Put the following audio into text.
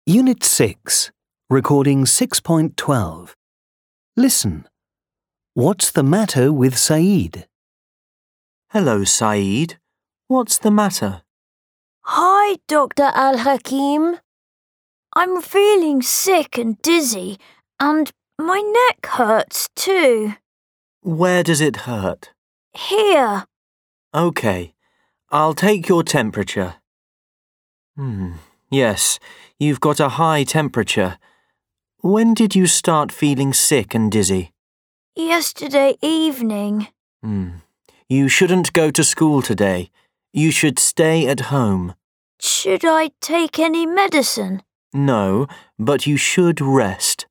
Unit 6, recording 6.12. Listen. What's the matter with Saeed? Hello, Saeed. What's the matter? Hi, Dr. Al-Hakim. I'm feeling sick and dizzy, and my neck hurts too. Where does it hurt? Here. OK. I'll take your temperature. Yes, you've got a high temperature. When did you start feeling sick and dizzy? Yesterday evening. You shouldn't go to school today. You should stay at home. Should I take any medicine? No, but you should rest.